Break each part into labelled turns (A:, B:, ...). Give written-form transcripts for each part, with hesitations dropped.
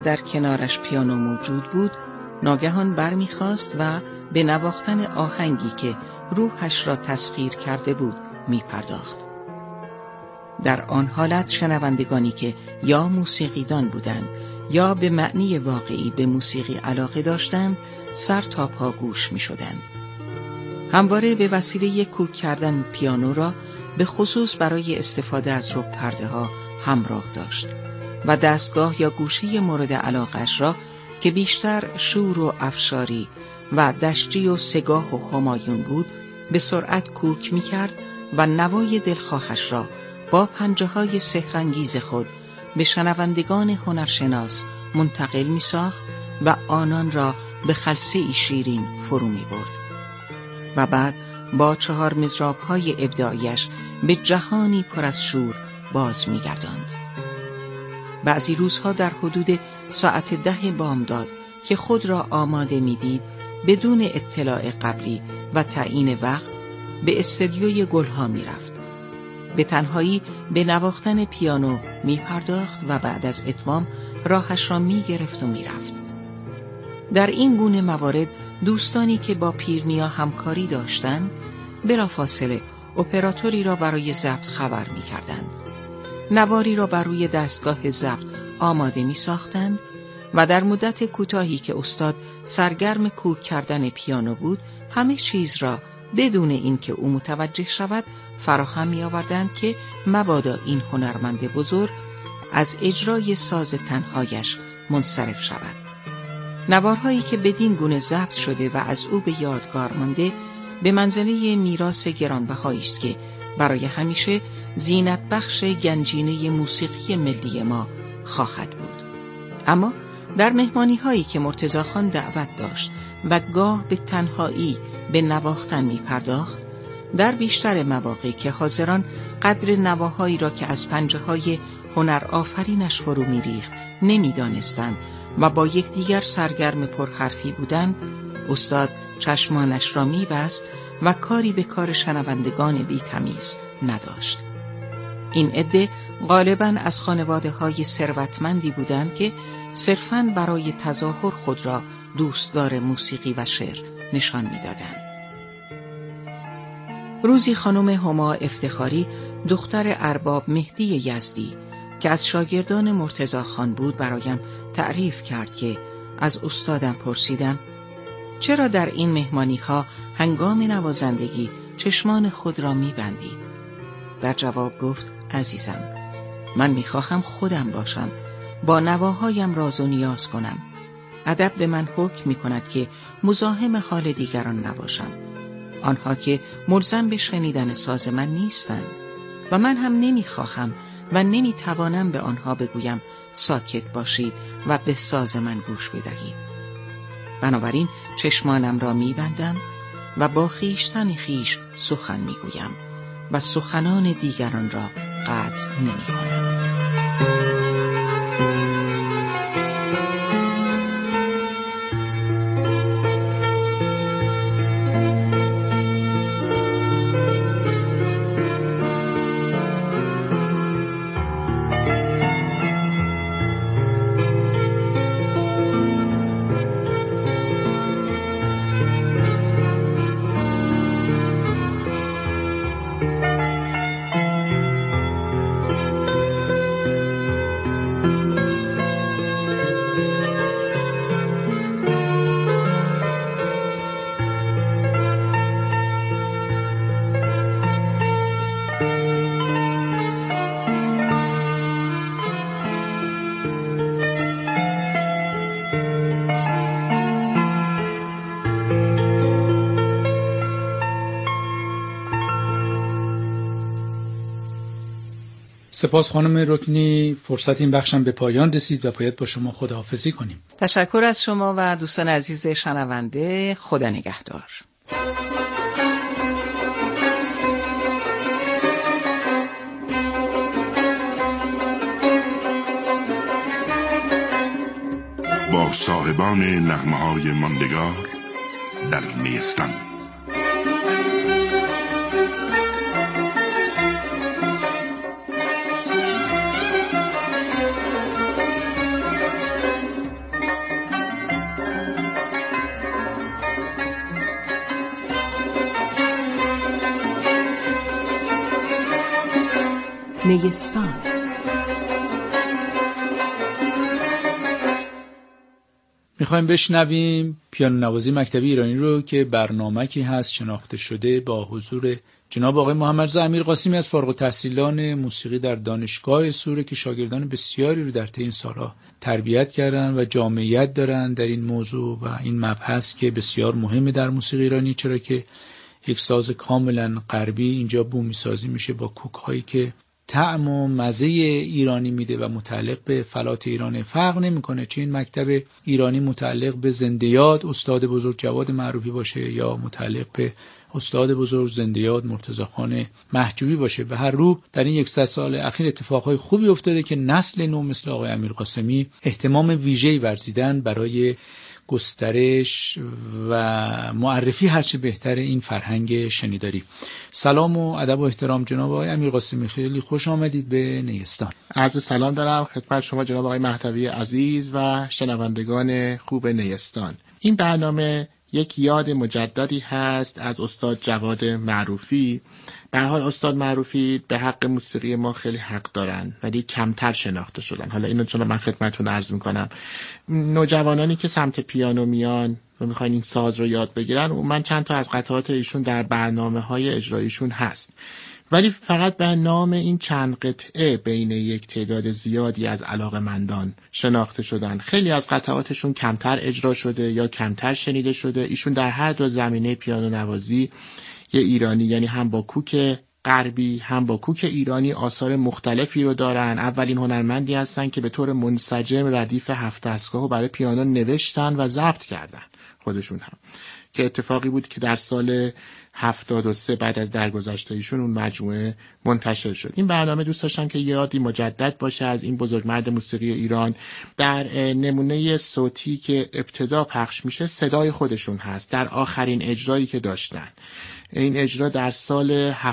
A: در کنارش پیانو موجود بود، ناگهان برمیخاست و به نواختن آهنگی که روحش را تسخیر کرده بود میپرداخت. در آن حالت شنوندگانی که یا موسیقیدان بودند یا به معنی واقعی به موسیقی علاقه داشتند سر تا پا گوش می شدند. همواره به وسیله کوک کردن پیانو را به خصوص برای استفاده از رب پرده ها همراه داشت و دستگاه یا گوشه مورد علاقش را که بیشتر شور و افشاری و دشتی و سگاه و همایون بود به سرعت کوک می کرد و نوای دلخواهش را با پنجه های سحرانگیز خود به شنوندگان هنرشناس منتقل می ساخت و آنان را به خلسه‌ای شیرین فرو می برد و بعد با 4 مضراب های ابداعیش به جهانی پر از شور باز می گرداند. بعضی روزها در حدود ساعت 10 بامداد که خود را آماده می دید بدون اطلاع قبلی و تعیین وقت به استدیوی گلها می رفت. به تنهایی به نواختن پیانو می پرداخت و بعد از اتمام راهش را می گرفت و می رفت. در این گونه موارد دوستانی که با پیرنیا همکاری داشتند بلافاصله اپراتوری را برای ضبط خبر می کردند. نواری را بر روی دستگاه ضبط آماده می ساختند و در مدت کوتاهی که استاد سرگرم کوک کردن پیانو بود همه چیز را بدون اینکه او متوجه شود فراهم می آوردند که مبادا این هنرمند بزرگ از اجرای ساز تنهایش منصرف شود. نوارهایی که بدین گونه ضبط شده و از او به یادگار مانده به منزله میراث گرانبهایی است که برای همیشه زینت بخش گنجینه موسیقی ملی ما خواهد بود. اما در مهمانی هایی که مرتضی خان دعوت داشت و گاه به تنهایی به نواختن می پرداخت، در بیشتر مواقع که حاضران قدر نواهایی را که از پنجه های هنر آفرینش فرو می ریخت نمی دانستند و با یکدیگر سرگرم پرحرفی بودند، استاد چشمانش را می بست و کاری به کار شنوندگان بی تمیز نداشت. این عده غالباً از خانواده های ثروتمندی بودند که صرفاً برای تظاهر خود را دوستدار موسیقی و شعر نشان می دادند. روزی خانم هما افتخاری دختر ارباب مهدی یزدی که از شاگردان مرتضی خان بود برایم تعریف کرد که از استادم پرسیدم چرا در این مهمانی ها هنگام نوازندگی چشمان خود را می بندید؟ در جواب گفت عزیزم، من می خواهم خودم باشم، با نواهایم راز و نیاز کنم. ادب به من حکم می کند که مزاحم حال دیگران نباشم. آنها که ملزم به شنیدن ساز من نیستند و من هم نمی خواهم و نمی توانم به آنها بگویم ساکت باشید و به ساز من گوش بدهید. بنابراین چشمانم را می بندم و با خویشتن خویش سخن می گویم و سخنان دیگران را قطع نمی کنم.
B: سپاس خانم رکنی، فرصت این بخشم به پایان رسید و باید با شما خداحافظی کنیم.
A: تشکر از شما و دوستان عزیز شنونده. خدا نگهدار.
C: با صاحبان نغمه‌های ماندگار در نیستان.
D: نیستان.
B: میخوایم بشنویم پیانو نوازی مکتبی ایرانی رو که برنامه‌ای هست شناخته شده با حضور جناب آقای محمد رضا امیرقاسمی از فارغ التحصیلان موسیقی در دانشگاه سوره که شاگردان بسیاری رو در طی این سالها تربیت کردن و جامعیت دارن در این موضوع و این مبحث که بسیار مهمه در موسیقی ایرانی، چرا که یک ساز کاملا غربی اینجا بومی سازی میشه با کوک هایی که طعم و مزه ایرانی میده و متعلق به فلات ایران. فرق نمیکنه چه این مکتب ایرانی متعلق به زنده یاد استاد بزرگ جواد معروفی باشه یا متعلق به استاد بزرگ زنده یاد مرتضی خان محجوبی باشه. به هر رو در این 100 سال اخیر اتفاقهای خوبی افتاده که نسل نو مثل آقای امیرقاسمی اهتمام ویژه‌ای ورزیدن برای گسترش و معرفی هرچه بهتر این فرهنگ شنیداری. سلام و ادب و احترام جناب آقای امیرقاسمی، خیلی خوش آمدید به نیستان.
E: عرض سلام دارم خدمت شما جناب آقای مهدوی عزیز و شنوندگان خوب نیستان. این برنامه یک یاد مجددی هست از استاد جواد معروفی. به هر حال استاد معروفی به حق موسیقی ما خیلی حق دارن ولی کمتر شناخته شدن. حالا اینو چون من خدمتتون عرض میکنم، نوجوانانی که سمت پیانو میان و میخواین این ساز رو یاد بگیرن، من چند تا از قطعات ایشون در برنامه‌های اجراییشون هست، ولی فقط به نام این چند قطعه بین یک تعداد زیادی از علاقه‌مندان شناخته شدن. خیلی از قطعاتشون کمتر اجرا شده یا کمتر شنیده شده. ایشون در هر دو زمینه پیانو نوازی یه ایرانی، یعنی هم با کوک غربی هم با کوک ایرانی آثار مختلفی رو دارن. اولین هنرمندی هستن که به طور منسجم ردیف 7 دستگاهو برای پیانو نوشتن و ضبط کردن خودشون هم، که اتفاقی بود که در سال 73 بعد از درگذشت ایشون اون مجموعه منتشر شد. این برنامه دوست داشتم که یادی مجدد باشه از این بزرگمرد موسیقی ایران. در نمونه صوتی که ابتدا پخش میشه صدای خودشون هست در آخرین اجرایی که داشتن. این اجرا در سال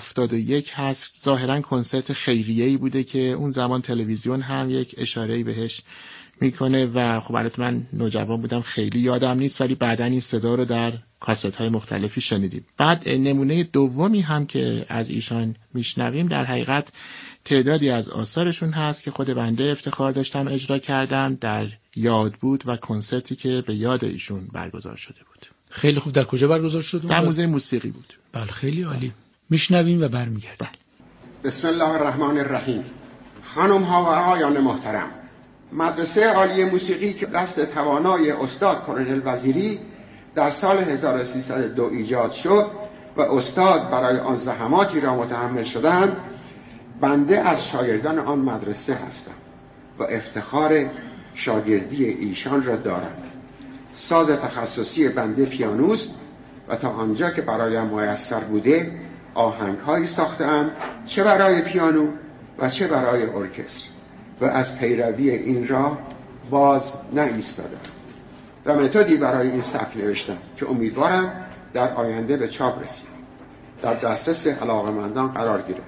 E: 71 هست. ظاهرا کنسرت خیریه‌ای بوده که اون زمان تلویزیون هم یک اشاره‌ای بهش میکنه و خب البته من نوجوان بودم خیلی یادم نیست، ولی بعداً این صدا رو در کاست‌های مختلفی شنیدیم. بعد نمونه دومی هم که از ایشان میشنویم در حقیقت تعدادی از آثارشون هست که خود بنده افتخار داشتم اجرا کردم در یاد بود و کنسرتی که به یاد ایشون برگزار شده بود.
B: خیلی خوب. در کجا برگزار شد؟
E: در موزه موسیقی بود.
B: بله خیلی عالی. میشنویم و برمیگردیم.
F: بسم الله الرحمن الرحیم. خانم ها و آقایان محترم، مدرسه عالی موسیقی که دست توانای استاد کلونل وزیری در سال 1302 ایجاد شد و استاد برای آن زحماتی را متحمل شدند، بنده از شاگردان آن مدرسه هستم و افتخار شاگردی ایشان را دارم. ساز تخصصی بنده پیانوست و تا آنجا که برایم میسر بوده آهنگ‌هایی ساخته‌ام، چه برای پیانو و چه برای ارکستر، و از پیروی این راه باز نایستادم و متدی برای این سبک نوشتم که امیدوارم در آینده به چاپ رسید، در دسترس علاقه‌مندان قرار گیرد.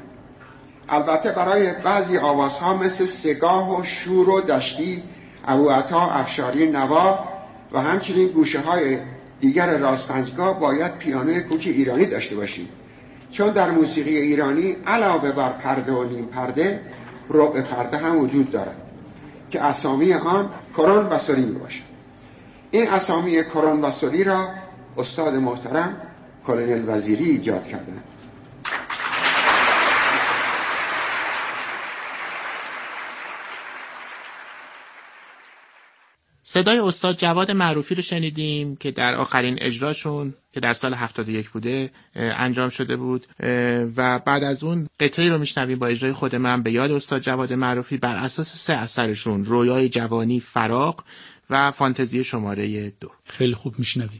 F: البته برای بعضی آوازها مثل سگاه و شور و دشتی، ابوعطا افشاری نوا و همچنین گوشه‌های دیگر رازپنجگاه باید پیانوی کوک ایرانی داشته باشید، چون در موسیقی ایرانی علاوه بر پرده و نیم پرده، ربع پرده هم وجود دارد که اسامی آن کرون و سولی میباشد. این اسامی کرون و سولی را استاد محترم کلونل وزیری ایجاد کردند.
E: صدای استاد جواد معروفی رو شنیدیم که در آخرین اجراشون که در سال 71 بوده انجام شده بود و بعد از اون قطعی رو میشنویم با اجرای خود من به یاد استاد جواد معروفی بر اساس 3 اثرشون: رویای جوانی، فراق و فانتزی شماره 2.
B: خیلی خوب میشنویم.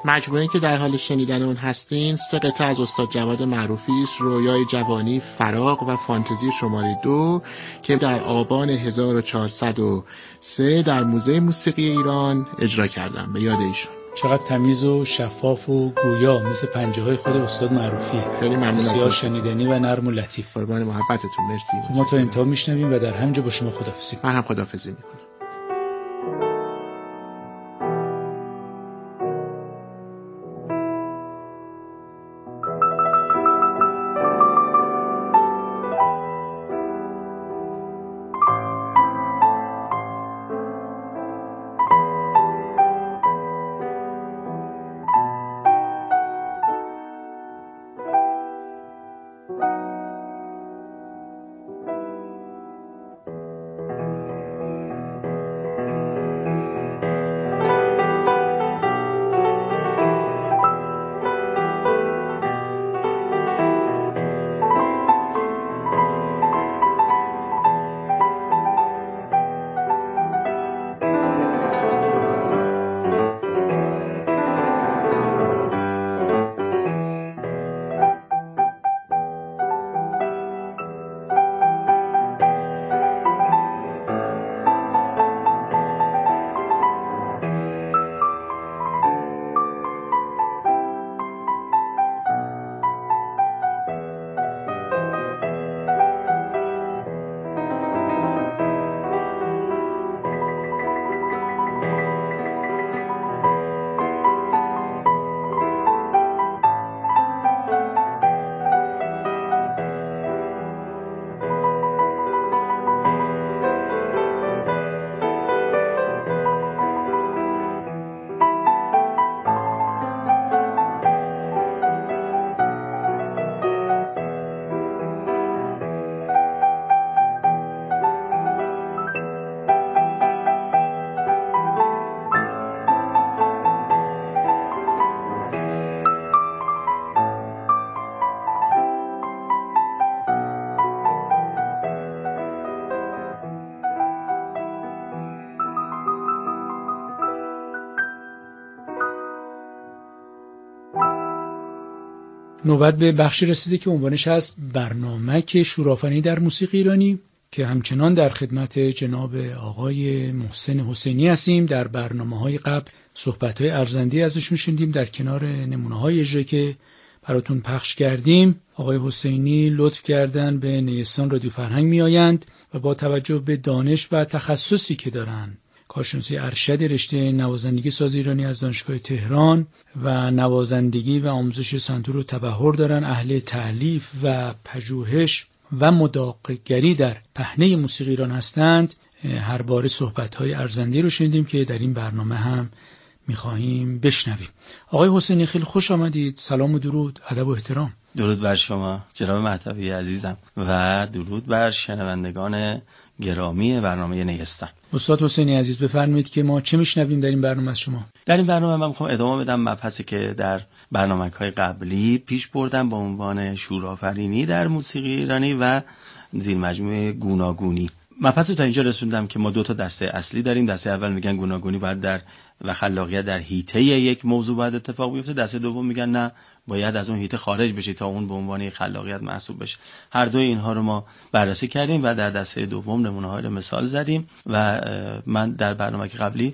E: مجموعه که در حال شنیدن اون هستین 3 قطعه از استاد جواد معروفی است، رویای جوانی، فراق و فانتزی شماره 2 که در آبان 1403 در موزه موسیقی ایران اجرا کردم به یاد ایشون.
B: چقدر تمیز و شفاف و گویا مثل پنجه‌های خود استاد معروفیه.
E: خیلی ممنون،
B: بسیار شنیدنی و نرم و لطیف.
E: قربان محبتتون، مرسی.
B: ما تا انتها میشنویم و در همینجا با شما خداحافظی.
E: من هم خداحافظی میکنم.
B: نوبت به بخشی رسیده که عنوانش هست برنامه شورآفرینی در موسیقی ایرانی که همچنان در خدمت جناب آقای محسن حسینی هستیم. در برنامه‌های قبل صحبت‌های ارزنده ازشون شنیدیم در کنار نمونه‌های اجرایی که براتون پخش کردیم. آقای حسینی لطف کردن به نیستان رادیو فرهنگ میآیند و با توجه به دانش و تخصصی که دارن، کارشناسی ارشد رشته نوازندگی ساز ایرانی از دانشگاه تهران و نوازندگی و آموزش سنتور و تبحر دارن، اهل تألیف و پژوهش و مداق‌گری در پهنه موسیقی ایران هستند. هر باره صحبت‌های ارزنده رو شنیدیم که در این برنامه هم می‌خواهیم بشنویم. آقای حسینی خیلی خوش آمدید. سلام و درود، ادب و احترام.
D: درود بر شما جناب مهدوی عزیزم و درود بر شنوندگان گرامی برنامه نیستان.
B: استاد حسینی عزیز بفرمایید که ما چه میشنویم در این برنامه از شما؟
D: در این برنامه من میخوام ادامه بدم مبحثی که در برنامه‌های قبلی پیش بردم با عنوان شورآفرینی در موسیقی ایرانی و زیر مجموعه گوناگونی. مبحث تا اینجا رسوندم که ما 2 دسته اصلی داریم. دسته اول میگن گوناگونی باید در و خلاقیت در حیطه یک موضوع باید اتفاق بیفته. دسته دوم میگن نه، باید از اون حیطه خارج بشی تا اون به عنوان خلاقیت محسوب بشه. هر دوی اینها رو ما بررسی کردیم و در دسته دوم نمونه‌های رو مثال زدیم و من در برنامه قبلی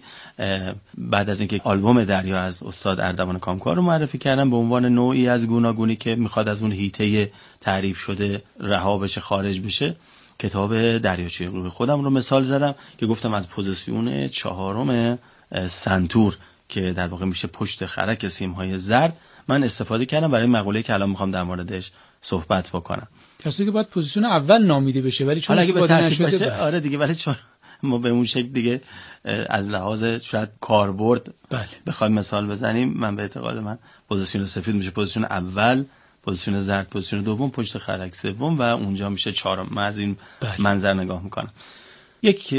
D: بعد از اینکه آلبوم دریا از استاد اردوان کامکار رو معرفی کردم به عنوان نوعی از گوناگونی که میخواد از اون حیطه تعریف شده رها بشه، خارج بشه، کتاب دریاچه روح خودم رو مثال زدم که گفتم از پوزیسیون 4 سنتور که در واقع میشه پشت خرک سیم‌های زرد من استفاده کردم برای مقوله‌ای که الان میخوام در موردش صحبت بکنم.
B: کسی که باید پوزیسیون اول نامیده بشه ولی چون استفاده نشده
D: آره دیگه، ولی چون ما به اون شکل دیگه از لحاظ شاید کاربرد بخوایم مثال بزنیم، من به اعتقاد من پوزیسیون سفید میشه پوزیسیون اول، پوزیسیون زرد پوزیسیون دوم، پشت خرک سوم و اونجا میشه 4. من از این منظر نگاه میکنم. یک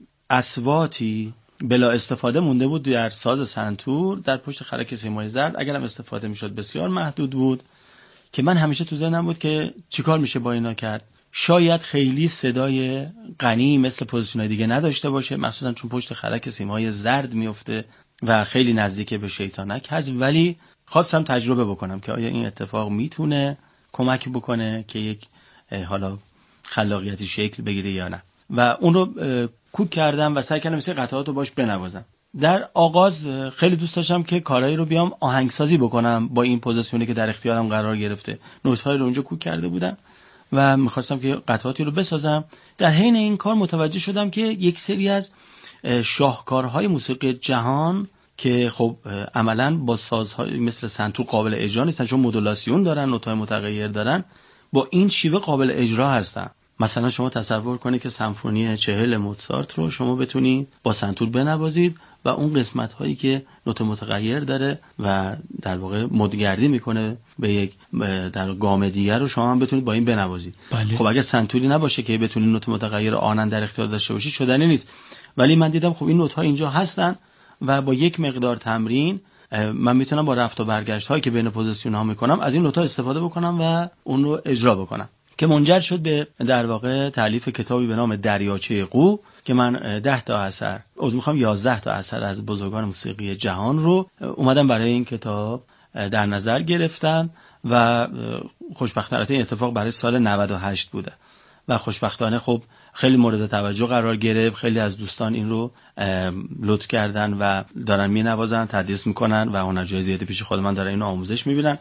D: اصواتی بلا استفاده مونده بود در ساز سنتور در پشت خرک سیمای زرد، اگرم استفاده میشد بسیار محدود بود که من همیشه تو ذهنم بود که چیکار میشه با اینا کرد. شاید خیلی صدای غنی مثل پوزیشن‌های دیگه نداشته باشه، مخصوصا چون پشت خرک سیمای زرد میفته و خیلی نزدیک به شیطانک هست، ولی خواستم تجربه بکنم که آیا این اتفاق میتونه کمک بکنه که یک حالا خلاقیتی شکل بگیره یا نه. و اون رو کوک کردم و سعی کردم مثل قطعات رو باش بنوازم. در آغاز خیلی دوست داشتم که کارایی رو بیام آهنگسازی بکنم با این پوزیشنی که در اختیارم قرار گرفته. نوت‌های رو اونجا کوک کرده بودم و می‌خواستم که قطعاتی رو بسازم. در حین این کار متوجه شدم که یک سری از شاهکارهای موسیقی جهان که خب عملاً با سازهای مثل سنتور قابل اجرا نیستن، چون مدولاسیون دارن، نوت‌های متغیر دارن، با این شیوه قابل اجرا هستن. مثلا شما تصور کنید که سمفونی 40 موزارت رو شما بتونید با سنتور بنوازید و اون قسمت هایی که نوت متغیر داره و در واقع مدگردی میکنه به یک در گام دیگر رو شما هم بتونید با این بنوازید. بله. خب اگر سنتوری نباشه که بتونید نوت متغیر آنن در اختیار داشته باشید شدنی نیست. ولی من دیدم خب این نوت ها اینجا هستن و با یک مقدار تمرین من میتونم با رفت و برگشت هایی که بین پوزیشن ها میکنم از این نوت ها استفاده بکنم و اون رو اجرا بکنم، که منجر شد به در واقع تالیف کتابی به نام دریاچه قو که من 10 تا اثر 11 تا اثر از بزرگان موسیقی جهان رو اومدم برای این کتاب در نظر گرفتم و خوشبختانه این اتفاق برای سال 98 بوده و خوشبختانه خب خیلی مورد توجه قرار گرفت. خیلی از دوستان این رو لطف کردن و دارن مینوازن، تدریس میکنن و هنرجوی زیادی پیش خود من دارن اینو آموزش میبینن.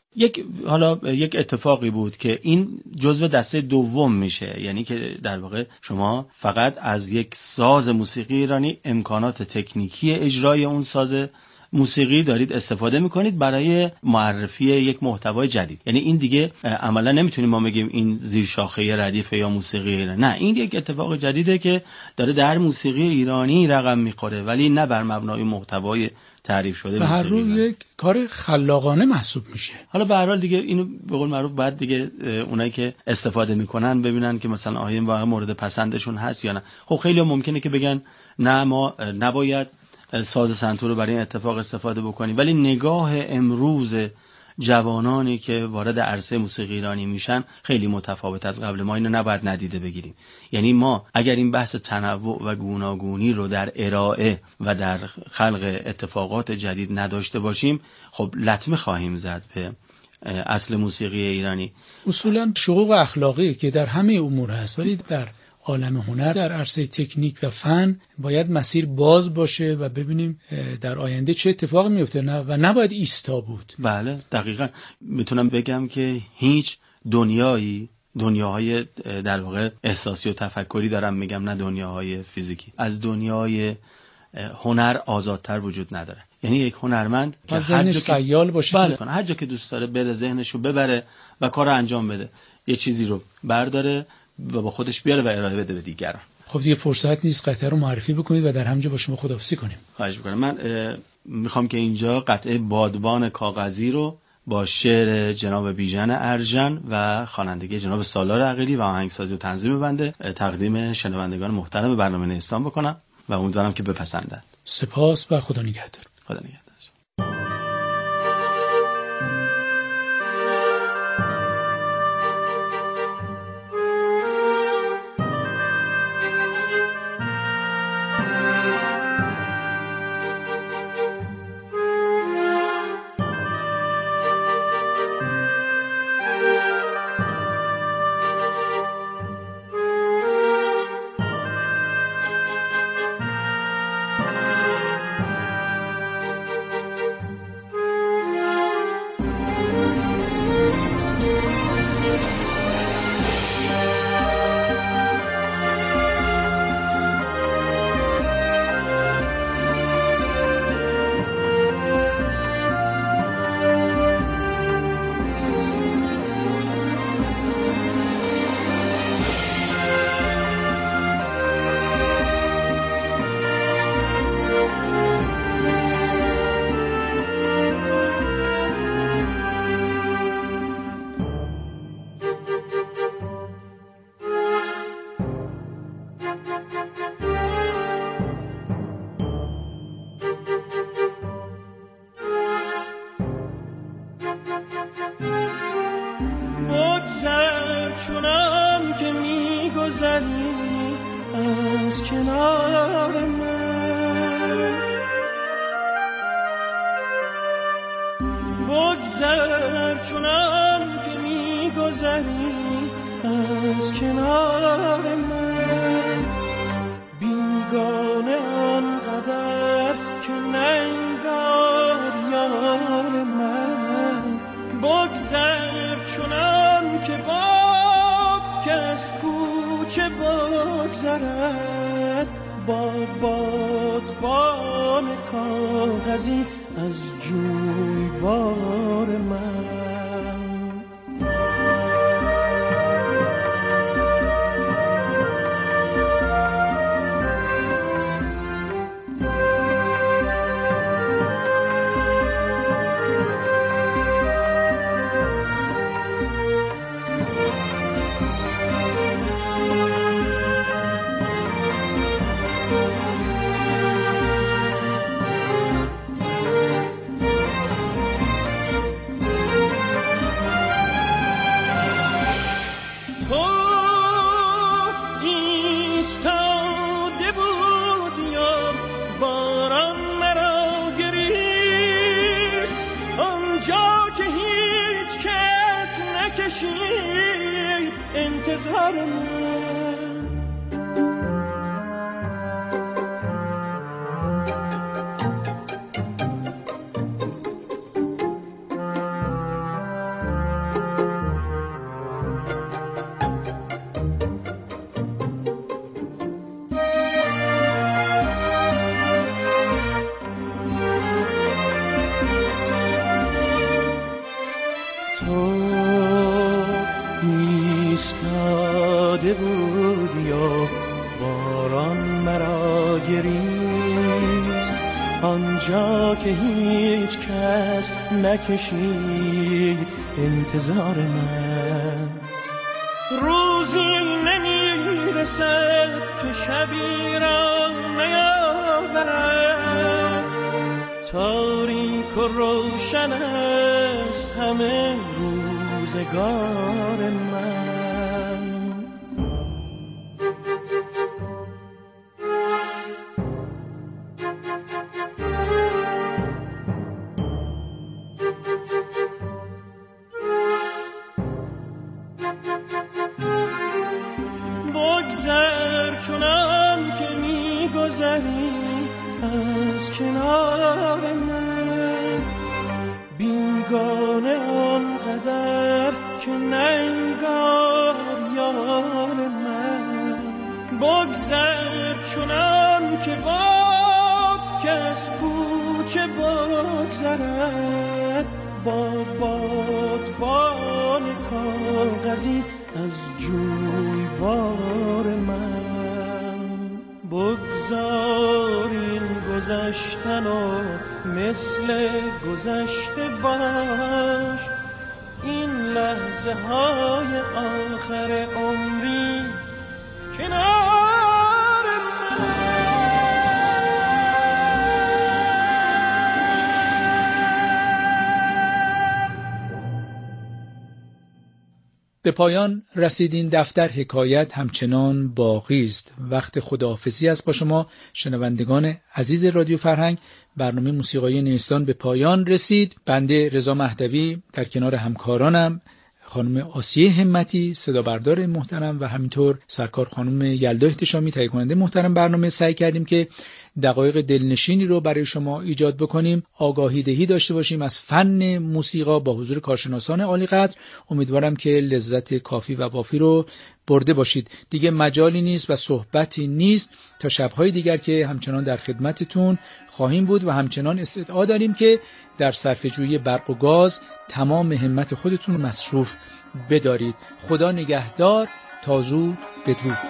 D: یک اتفاقی بود که این جزو دسته دوم میشه، یعنی که در واقع شما فقط از یک ساز موسیقی ایرانی امکانات تکنیکی اجرای اون ساز موسیقی دارید استفاده میکنید برای معرفی یک محتوای جدید. یعنی این دیگه عملا نمیتونیم ما بگیم این زیر شاخه ردیف یا موسیقی ایرانی، نه، این یک اتفاق جدیده که داره در موسیقی ایرانی رقم میخوره، ولی نه بر مبنای محتوای تعریف شده.
B: به هر روی یک کار خلاقانه محسوب میشه.
D: حالا به هر حال دیگه اینو به قول معروف بعد دیگه اونایی که استفاده میکنن ببینن که مثلا آیا این واقعا مورد پسندشون هست یا نه. خب خیلی ممکنه که بگن نه ما نباید ساز سنتور رو برای این اتفاق استفاده بکنیم، ولی نگاه امروز جوانانی که وارد عرصه موسیقی ایرانی میشن خیلی متفاوت از قبل. ما اینو نباید ندیده بگیریم. یعنی ما اگر این بحث تنوع و گوناگونی رو در ارائه و در خلق اتفاقات جدید نداشته باشیم خب لطمه خواهیم زد به اصل موسیقی ایرانی.
B: اصولا شقوق اخلاقی که در همه امور هست، ولی در عالم هنر در عرصه تکنیک و فن باید مسیر باز باشه و ببینیم در آینده چه اتفاقی میفته و نباید ایستا بود.
D: بله دقیقاً. میتونم بگم که هیچ دنیاهای در واقع احساسی و تفکری دارم میگم، نه دنیاهای فیزیکی، از دنیای هنر آزادتر وجود نداره. یعنی یک هنرمند که
B: ذهن سیال باشه،
D: بله، هر جا که دوست داره بره ذهنشو ببره و کارو انجام بده، یه چیزی رو برداره و با خودش بیاره و ارائه بده به دیگران.
B: خب دیگه فرصت نیست قطعه رو معرفی بکنید و در همینجا با شما خداحافظی کنیم.
D: خواهش می‌کنم. من میخوام که اینجا قطعه بادبان کاغذی رو با شعر جناب بیژن ارژن و خوانندگی جناب سالار عقیلی و آهنگسازی و تنظیم بنده تقدیم شنوندگان محترم برنامه نیستان بکنم و امیدوارم که بپسندند.
B: سپاس و خدا نگهدار.
D: خدا نگهدار.
G: چونم که میگذری از کنار من چنان که می‌گذری از کنار من، بیگانه آنقدر که ننگار یار من. بگذر چنان که باد که از کوچه بگذرد، با بادبان کاغذی از جویبار من. انتظار من. ایستاده بود یا باران مرا گریست، آنجا که هیچ کس نکشید انتظار من. روزی نمیرسد که شبی را نیاورد، تاریک و روشن است همه روزگار من. بگذر چنان که میگذری از کنار من، بیگانه آنقدر که ننگار یار من. بگذر چنان که باد که از کوچه بگذرد، با بادبان کاغذی از جویبار من. بگذار این گذشتن و مثل گذشته باش، این لحظه های آخر عمری کنار من.
B: به پایان رسید این دفتر. حکایت همچنان باقی است. وقت خداحافظی است با شما شنوندگان عزیز رادیو فرهنگ. برنامه موسیقایی نیستان به پایان رسید. بنده رضا مهدوی در کنار همکارانم خانم آسیه همتی صدا بردار محترم و همینطور سرکار خانم یلدا احتشامی تهیه کننده محترم برنامه سعی کردیم که دقایق دلنشینی رو برای شما ایجاد بکنیم، آگاهی دهی داشته باشیم از فن موسیقی با حضور کارشناسان عالی قدر. امیدوارم که لذت کافی و وافی رو برده باشید. دیگه مجالی نیست و صحبتی نیست تا شب‌های دیگر که همچنان در خدمتتون خواهیم بود و همچنان استدعا داریم که در صرفه‌جویی برق و گاز تمام همت خودتون رو مصروف بدارید. خدا نگهدار. تا زود، بدرود.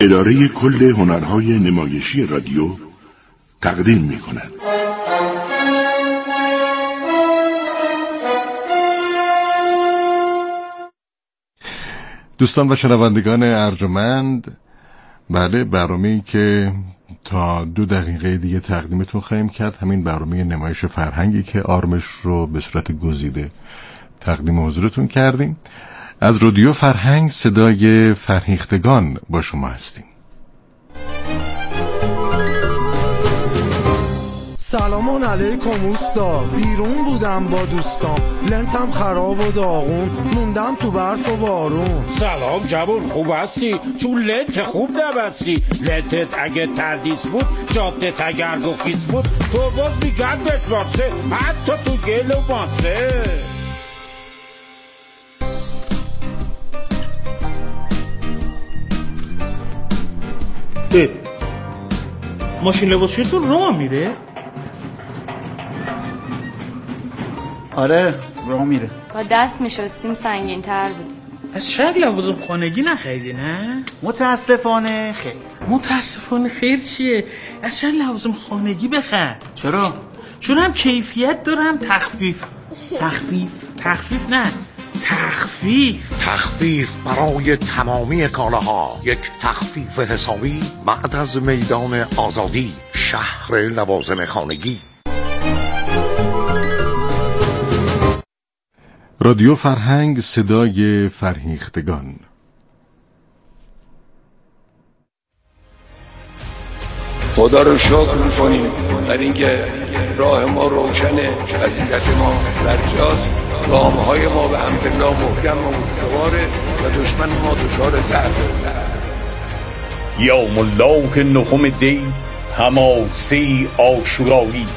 C: اداره کل هنرهای نمایشی رادیو تقدیم می‌کند.
H: دوستان و شنوندگان ارجمند، بله، برنامه‌ای که تا 2 دقیقه دیگه تقدیمتون خواهیم کرد همین برنامه نمایش فرهنگی که آرمش رو به صورت گزیده تقدیم حضورتون کردیم. از رادیو فرهنگ صدای فرهیختگان با شما هستیم.
I: سلام علیکم اوستا، بیرون بودم با دوستام، لنتم خراب و داغون، موندم تو برف و بارون.
J: سلام جوون، خوب هستی؟ چون لنت خوب نبستی. لنتت اگه تردیس بود، جادت اگر گفیز بود، تو باز میگن بتماسه، حتی تو گل و ماسه. ماشین لباسشویتون راه میره؟
K: آره راه میره.
L: با دست میشستیم سنگین تر بود.
J: از شاید لوازم خانگی نخریدی نه؟
K: متاسفانه خیر.
J: متاسفانه خیر چیه؟ از شاید لوازم خانگی بخر.
K: چرا؟
J: چون هم کیفیت داره هم تخفیف.
K: تخفیف
J: نه، تخفیف
M: برای تمامی کالاها. یک تخفیف حسابی بعد از میدان آزادی، شهر لوازم خانگی.
H: رادیو فرهنگ صدای فرهیختگان.
N: خدا رو شکر می‌کنیم در اینکه راه ما روشنه، بصیرت ما برجاست، گام‌های ما به حمدالله محکم و مستواره و دشمن ما دچار ضعف.
O: یوم الله نهم دی، حماسه عاشورایی.